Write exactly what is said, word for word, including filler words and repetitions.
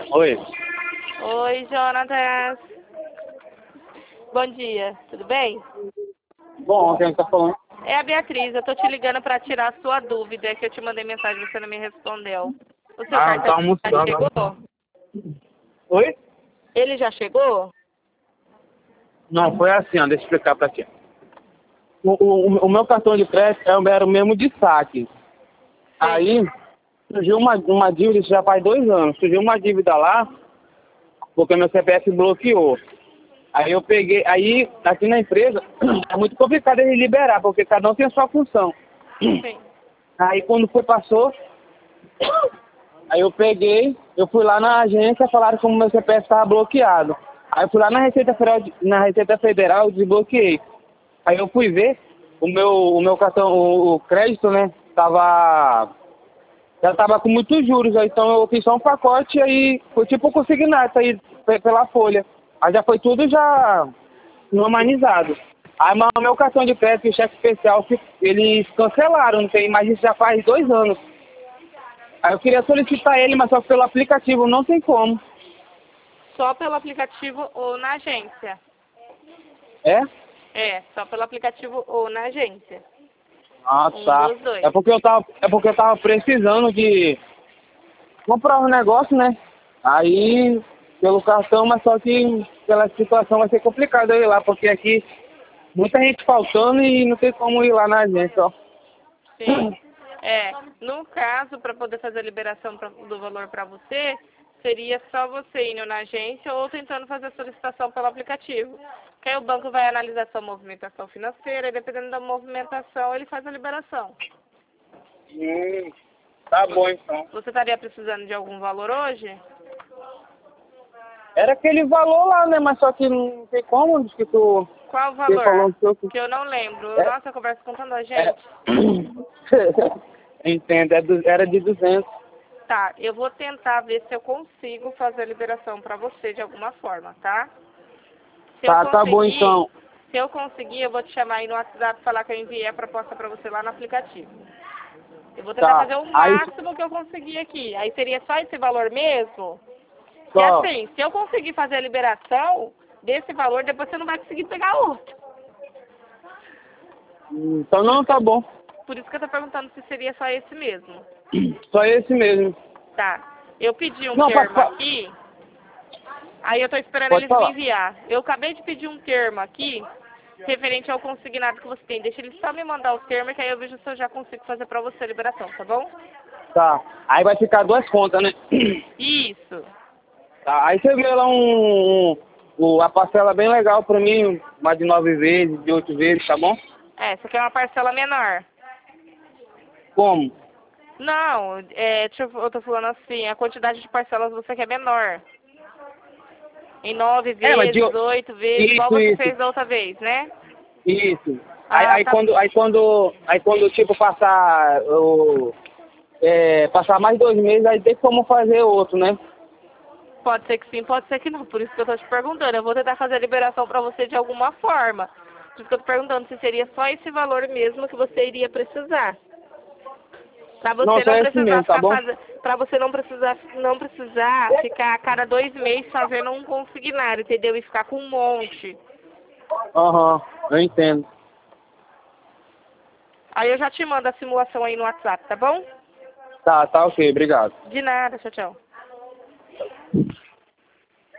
Oi. Oi, Jonatas. Bom dia, tudo bem? Bom, quem tá falando? É a Beatriz, eu tô te ligando pra tirar a sua dúvida, que eu te mandei mensagem e você não me respondeu. O seu Ah, cartão tá já almoçando. chegou? Oi? Ele já chegou? Não, foi assim, ó, deixa eu explicar pra ti. O, o, o meu cartão de crédito era o mesmo de saque. Aí, surgiu uma, uma dívida, isso já faz dois anos, surgiu uma dívida lá, porque meu C P F bloqueou. Aí eu peguei, aí aqui na empresa é muito complicado ele liberar, porque cada um tem a sua função. Sim. Aí quando foi, passou, aí eu peguei, eu fui lá na agência, falaram que o meu C P F estava bloqueado. Aí eu fui lá na Receita Federal, na Receita Federal, desbloqueei. Aí eu fui ver, o meu, o meu cartão, o, o crédito, né, tava, já tava com muitos juros, aí, então eu fiz só um pacote, aí foi tipo um consignado aí pe- pela folha. Aí já foi tudo já normalizado. Aí mas o meu cartão de crédito e o cheque especial, fi- eles cancelaram, não tem mais, isso já faz dois anos. Aí eu queria solicitar ele, mas só pelo aplicativo, não tem como. Só pelo aplicativo ou na agência? É? É, só pelo aplicativo ou na agência. Ah, Um tá. dos dois. É porque eu tava, é porque eu tava precisando de comprar um negócio, né? Aí, pelo cartão, mas só que pela situação vai ser complicado eu ir lá, porque aqui muita gente faltando e não tem como ir lá na agência, ó. Sim. É, no caso, para poder fazer a liberação pra, do valor para você, seria só você indo na agência ou tentando fazer a solicitação pelo aplicativo. Que aí o banco vai analisar sua movimentação financeira e dependendo da movimentação ele faz a liberação. Hum, tá bom então. Você estaria precisando de algum valor hoje? Era aquele valor lá, né? Mas só que não tem como, diz que tu, Qual o você falou valor? que eu... Que eu não lembro. É, Nossa, eu converso com tanta é, gente. entendo, é du- era de duzentos. Tá, eu vou tentar ver se eu consigo fazer a liberação para você de alguma forma, tá? Se eu Tá, tá bom conseguir, então. se eu conseguir, eu vou te chamar aí no WhatsApp e falar que eu enviei a proposta para você lá no aplicativo. Eu vou tentar Tá. fazer o Aí máximo que eu conseguir aqui. Aí seria só esse valor mesmo? E só. assim, se eu conseguir fazer a liberação desse valor, depois você não vai conseguir pegar outro. Então Por não, isso que tá eu, bom. por isso que eu tô perguntando se seria só esse mesmo. Só esse mesmo. Tá. Eu pedi um Não, pode, termo fa- aqui, aí eu tô esperando pode eles me falar. enviar. Eu acabei de pedir um termo aqui, referente ao consignado que você tem. Deixa eles só me mandar o termo, que aí eu vejo se eu já consigo fazer pra você a liberação, tá bom? Tá. Aí vai ficar duas contas, né? Isso. Tá. Aí você vê lá um, um, o- a parcela bem legal pra mim, mais de nove vezes, de oito vezes, tá bom? É, essa aqui é uma parcela menor. Como? Não, é, deixa eu, eu tô falando assim, a quantidade de parcelas você quer menor. Em nove É, mas de... vezes, oito vezes, igual Isso, você isso, fez da outra vez, né? isso. Aí, Ah, aí tá. quando, aí quando, aí quando tipo passar, o, é, passar mais dois meses, aí tem como fazer outro, né? Pode ser que sim, pode ser que não. Por isso que eu tô te perguntando. Eu vou tentar fazer a liberação pra você de alguma forma. Por isso que eu tô perguntando se seria só esse valor mesmo que você iria precisar. Pra Não, você só não esse precisar mesmo, tá ficar bom? fazendo, para você não precisar, não precisar ficar a cada dois meses fazendo um consignado, entendeu? E ficar com um monte. Aham, eu entendo. Aí eu já te mando a simulação aí no WhatsApp, tá bom? Tá, tá ok, obrigado. De nada, tchau, tchau.